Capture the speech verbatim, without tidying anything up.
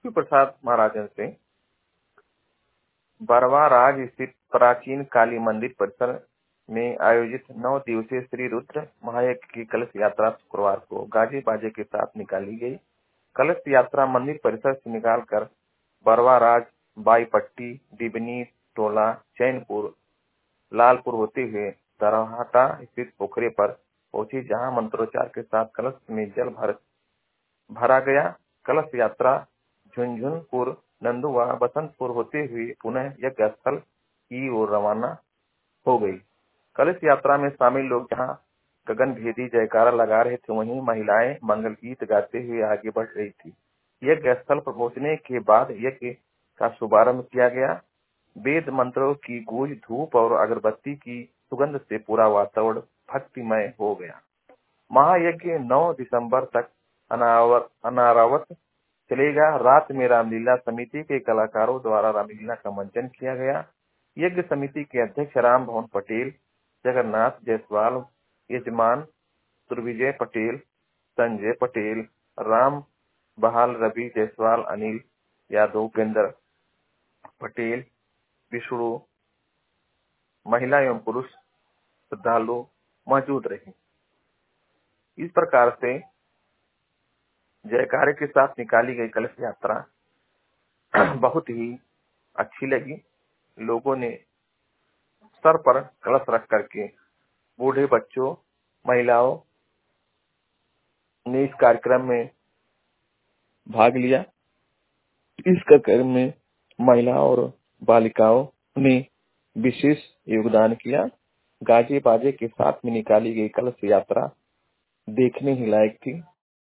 लक्ष्मी प्रसाद महाराजन से बरवा राज स्थित प्राचीन काली मंदिर परिसर में आयोजित नौ दिवसीय श्री रुद्र महायज्ञ की कलश यात्रा शुक्रवार को गाजे बाजे के साथ निकाली गई। कलश यात्रा मंदिर परिसर से निकालकर बरवा राज, बाईपट्टी, डिबनी, टोला, चैनपुर, लालपुर होते हुए दरहाटा स्थित पोखरे पर पहुंची, जहां मंत्रोच्चार के साथ कलश में जल भर भरा गया। कलश यात्रा झुंझुनपुर, नंदुआ, बसंतपुर होते हुए पुनः यज्ञ स्थल की ओर रवाना हो गई। कलश यात्रा में शामिल लोग जहां गगन भेदी जयकारा लगा रहे थे, वहीं महिलाएं मंगल गीत गाते हुए आगे बढ़ रही थी। यज्ञ स्थल पर पहुंचने के बाद यज्ञ का शुभारंभ किया गया। वेद मंत्रों की गूंज, धूप और अगरबत्ती की सुगंध से पूरा वातावरण भक्तिमय हो गया। महायज्ञ नौ दिसंबर तक अनावर अनारावत चलेगा। रात में रामलीला समिति के कलाकारों द्वारा रामलीला का मंचन किया गया। यज्ञ समिति के अध्यक्ष राम भवन पटेल, जगन्नाथ जायसवाल, यजमान दुर्विजय पटेल, संजय पटेल, राम बहाल, रवि जायसवाल, अनिल यादव, उपेंद्र पटेल, विष्णु, महिला एवं पुरुष श्रद्धालु मौजूद रहे। इस प्रकार से जयकारे के साथ निकाली गई कलश यात्रा बहुत ही अच्छी लगी। लोगों ने सर पर कलश रख करके, बूढ़े, बच्चों, महिलाओं ने इस कार्यक्रम में भाग लिया। इस कार्यक्रम में महिलाओं और बालिकाओं ने विशेष योगदान किया। गाजे बाजे के साथ में निकाली गई कलश यात्रा देखने ही लायक थी।